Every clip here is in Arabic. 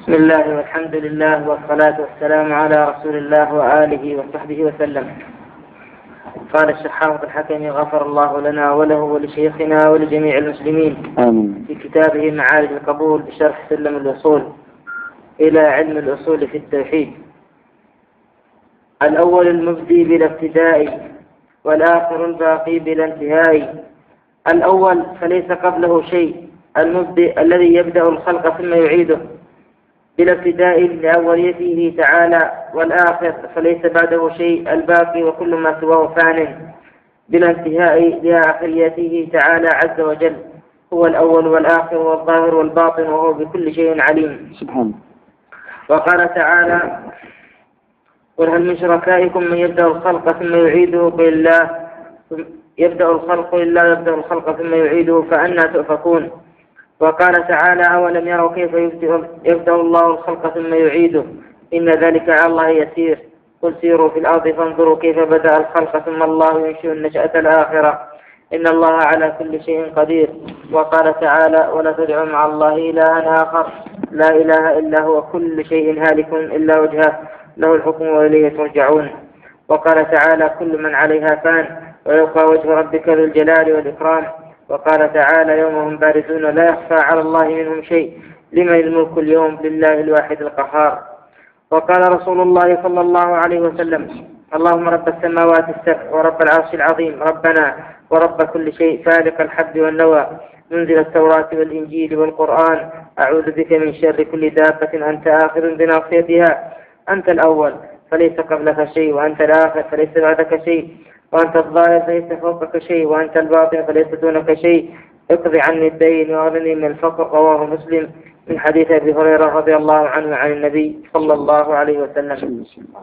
بسم الله والحمد لله والصلاة والسلام على رسول الله وآله وصحبه وسلم. قال الشيخ حافظ الحكمي غفر الله لنا وله ولشيخنا ولجميع المسلمين آمين. في كتابه معارج القبول بشرح سلم الوصول إلى علم الأصول في التوحيد. الأول المبدي بلا ابتداء والآخر الباقي بلا انتهاء. الأول فليس قبله شيء، المبدئ الذي يبدأ الخلق ثم يعيده بلا ابتداء لأوليته تعالى، والآخر فليس بعده شيء، الباقي وكل ما سواه فان بلا انتهاء لآخريته تعالى عز وجل. هو الأول والآخر والظاهر والباطن وهو بكل شيء عليم سبحانه. وقال تعالى: قل هل من شركائكم من يبدأ الخلق ثم يعيده؟ قل الله يبدأ الخلق ثم يعيده فأنى تؤفكون. وقال تعالى: أولم يروا كيف يبدأ الله الخلق ثم يعيده؟ إن ذلك على الله يسير. قل سيروا في الأرض فانظروا كيف بدأ الخلق ثم الله ينشئ النشأة الآخرة إن الله على كل شيء قدير. وقال تعالى: ولا تدعوا مع الله إلها آخر لا إله إلا هو كل شيء هالك إلا وجهه له الحكم وإليه ترجعون. وقال تعالى: كل من عليها فان ويبقى وجه ربك ذو الجلال والإكرام. وقال تعالى: يوم هم بارزون لا يخفى على الله منهم شيء لمن الملك اليوم لله الواحد القهار. وقال رسول الله صلى الله عليه وسلم: اللهم رب السماوات السبع ورب العرش العظيم ربنا ورب كل شيء فالق الحب والنوى منزل التوراة والإنجيل والقرآن أعوذ بك من شر كل دابة أنت آخذ بناصيتها. أنت الأول فليس قبلك شيء، وأنت الآخر فليس بعدك شيء، وأنت الظاهر فليس فوقك شيء، وأنت الباطن فليس دونك شيء. اقضي عني الدين واغنني من الفقر. رواه مسلم من حديث أبي هريرة رضي الله عنه عن النبي صلى الله عليه وسلم.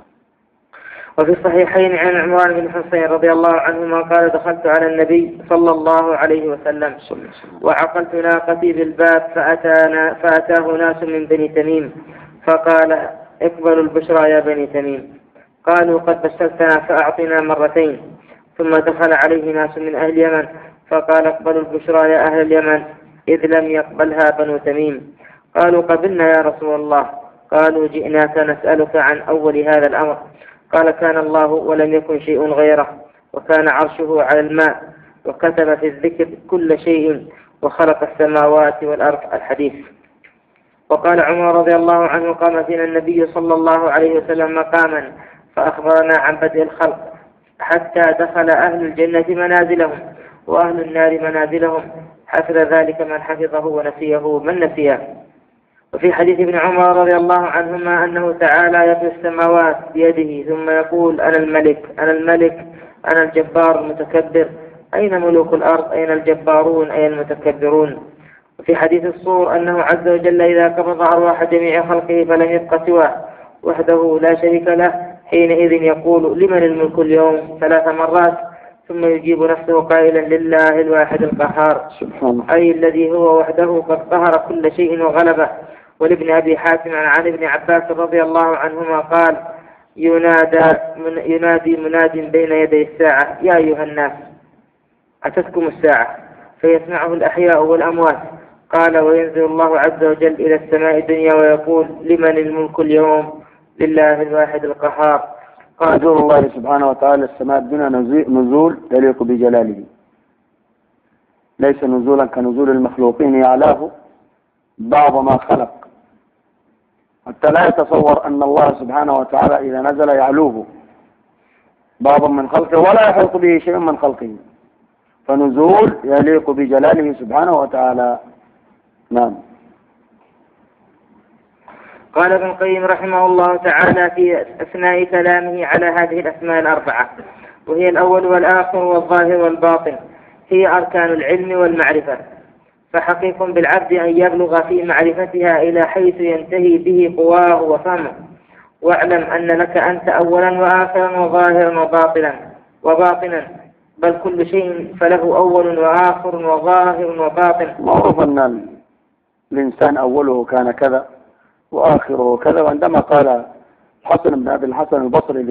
وفي الصحيحين عن عمران بن حسين رضي الله عنهما قال: دخلت على النبي صلى الله عليه وسلم وعقلت ناقتي بالباب فأتاه ناس من بني تميم فقال: اقبلوا البشرى يا بني تميم. قالوا: قد بشرتنا فأعطنا مرتين. ثم دخل عليه ناس من أهل اليمن فقال: اقبلوا البشرى يا أهل اليمن، إذ لم يقبلها بنو تميم. قالوا: قبلنا يا رسول الله. قالوا: جئناك نسألك عن أول هذا الأمر. قال: كان الله ولم يكن شيء غيره، وكان عرشه على الماء، وكتب في الذكر كل شيء، وخلق السماوات والأرض. الحديث. وقال عمر رضي الله عنه: قام فينا النبي صلى الله عليه وسلم مقاما فأخبرنا عن بدء الخلق حتى دخل أهل الجنة منازلهم وأهل النار منازلهم، حفظ ذلك من حفظه ونسيه من نسيه. وفي حديث ابن عمر رضي الله عنهما أنه تعالى يطوي السماوات بيده ثم يقول: أنا الملك أنا الملك أنا الجبار المتكبر، أين ملوك الأرض؟ أين الجبارون؟ أين المتكبرون؟ وفي حديث الصور أنه عز وجل إذا قبض أرواح جميع خلقه فلم يبق سواه وحده لا شريك له حينئذ يقول: لمن الملك اليوم؟ 3 مرات، ثم يجيب نفسه قائلا: لله الواحد القهار، أي الذي هو وحده قد قهر كل شيء وغلبه. ولابن أبي حاتم عن ابن عباس رضي الله عنهما قال: ينادي مناد بين يدي الساعة: يا أيها الناس أتتكم الساعة؟ فيسمعه الأحياء والأموات. قال: وينزل الله عز وجل إلى السماء الدنيا ويقول: لمن الملك اليوم؟ لله الواحد القهار. قال نزول الله سبحانه وتعالى السماء الدنيا نزول يليق بجلاله، ليس نزولا كنزول المخلوقين يعلاه بعض ما خلق، حتى لا يتصور أن الله سبحانه وتعالى إذا نزل يعلوه بعض من خلقه ولا يحيط به شيء من خلقه، فنزول يليق بجلاله سبحانه وتعالى. نعم. قال ابن القيم رحمه الله تعالى في أثناء كلامه على هذه الأسماء الأربعة، وهي الأول والآخر والظاهر والباطن، هي أركان العلم والمعرفة، فحقيق بالعبد أن يبلغ في معرفتها إلى حيث ينتهي به قواه وفهمه. واعلم أن لك أنت أولا وآخرا وظاهرا وباطنا، بل كل شيء فله أول وآخر وظاهر وباطن. معروف أن الإنسان أوله كان كذا وآخره كذا. وعندما قال الحسن بن أبي الحسن البصري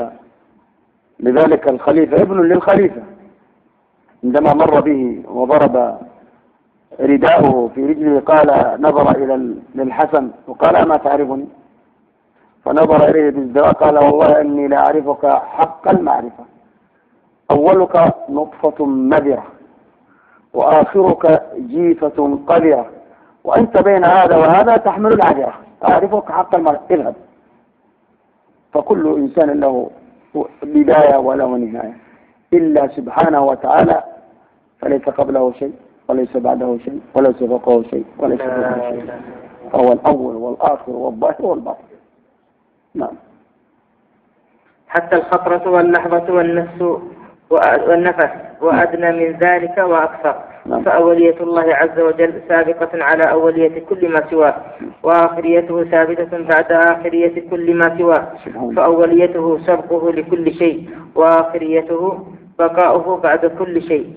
لذلك الخليفة ابن للخليفة عندما مر به وضرب رداؤه في رجله قال نظر للحسن وقال أما تعرفني؟ فنظر إليه بازدراء قال والله إني لا أعرفك حق المعرفة، أولك نطفة مذرة وآخرك جيفة قذرة وأنت بين هذا وهذا تحمل العذرة، أعرفك حق المعرفة، اذهب. فكل إنسان له بداية وله نهاية إلا سبحانه وتعالى، فليس قبله شيء وليس بعده شيء وليس فوقه شيء وليس فوقه شيء، فهو الأول والآخر والظاهر والباطن. نعم. حتى الخطرة واللحظة والنفس وأدنى من ذلك وأكثر. نعم. فأولية الله عز وجل سابقة على أولية كل ما سواه، وآخريته ثابتة بعد آخرية كل ما سواه. فأوليته سبقه لكل شيء، وآخريته بقاؤه بعد كل شيء،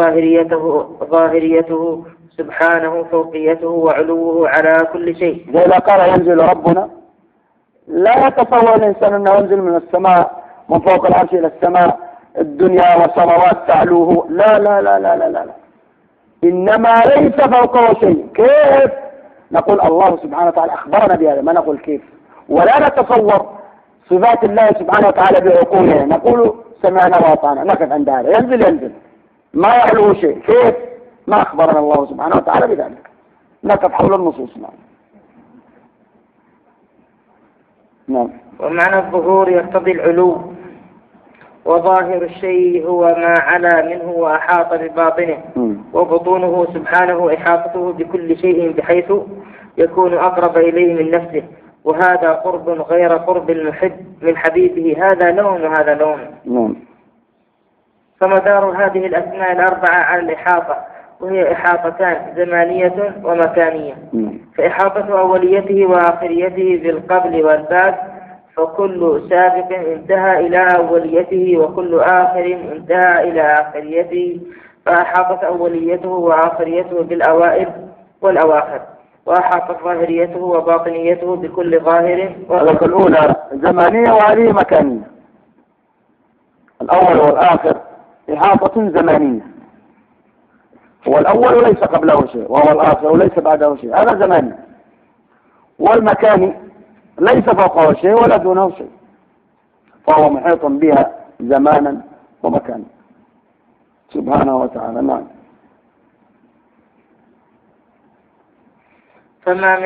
وظاهريته سبحانه فوقيته وعلوه على كل شيء. إذا قال ينزل ربنا، لا يتصور الإنسان أنه ينزل من السماء من فوق العرش إلى السماء الدنيا وسماوات تعلوه، لا لا لا لا لا لا، إنما ليس فوقه شيء. كيف؟ نقول الله سبحانه وتعالى أخبرنا بهذا، ما نقول كيف، ولا نتصور صفات الله سبحانه وتعالى بعقولنا، نقول سمعنا وأطعنا، نقف عند هذا. ينزل ما يعلوه شيء، كيف؟ ما أخبرنا الله سبحانه وتعالى بذلك، نقف حول النصوص. نعم. ومعنى الظهور يقتضي العلو، وظاهر الشيء هو ما علا منه وأحاط بباطنه، وبطونه سبحانه إحاطته بكل شيء بحيث يكون أقرب إليه من نفسه، وهذا قرب غير قرب المحب من حبيبه، هذا لون وهذا لون. فمدار هذه الأسماء الأربعة على الإحاطة، وهي إحاطتان زمانية ومكانية. فإحاطة أوليته وآخريته بالقبل والبعد، فكل سابق انتهى إلى أوليته وكل آخر انتهى إلى آخريته، فأحاطت أوليته وآخريته بالأوائل والأواخر، وأحاطت ظاهريته وباطنيته بكل ظاهر. الأولى زمانية وهذه مكانية، الأول والآخر إحاطة زمانية، هو الأول ليس قبله شيء وهو الآخر ليس بعده شيء، هذا زماني. والمكاني ليس فوقه شيء ولا دونه شيء، فهو محيط بها زمانا ومكانا سبحانه وتعالى. نعم. فما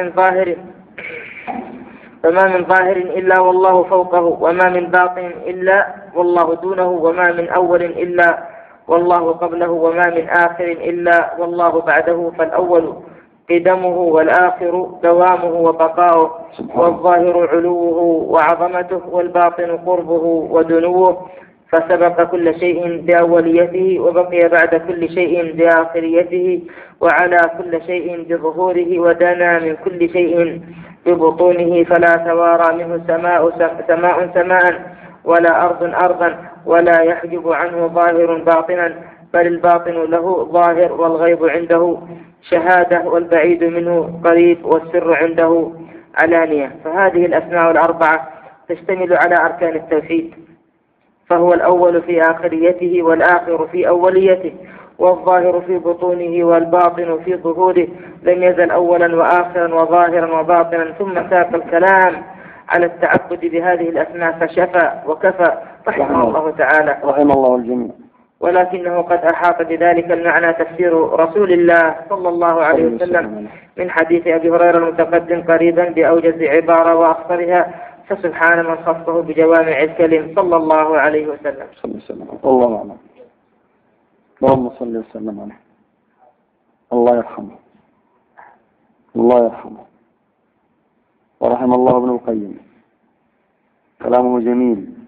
من ظاهر إلا والله فوقه، وما من باطن إلا والله دونه، وما من أول إلا والله قبله، وما من آخر إلا والله بعده. فالأول قدمه، والآخر دوامه وبقاؤه، والظاهر علوه وعظمته، والباطن قربه ودنوه. فسبق كل شيء بأوليته، وبقي بعد كل شيء بآخريته، وعلى كل شيء بظهوره، ودنا من كل شيء ببطونه، فلا توارى منه سماء ولا أرضا، ولا يحجب عنه ظاهر باطنا، بل الباطن له ظاهر، والغيب عنده شهادة، والبعيد منه قريب، والسر عنده علانية. فهذه الأسماء الأربعة تشتمل على أركان التوحيد، فهو الأول في آخريته، والآخر في أوليته، والظاهر في بطونه، والباطن في ظهوره، لم يزل أولا وآخرا وظاهرا وباطنا. ثم ساق الكلام على التعبد بهذه الأسماء فشفى وكفى رحمه الله تعالى، رحم الله الجميع. ولكنه قد أحاط بذلك المعنى تفسير رسول الله صلى الله عليه وسلم من حديث أبي هريرة المتقدم قريبا بأوجز عبارة وأخطرها، فسبحان من خصه بجوامع الكلم صلى الله عليه وسلم. الله أعلم. اللهم صل وسلم عليه. الله يرحمه، الله يرحمه. ورحم الله ابن القيم، كلامه جميل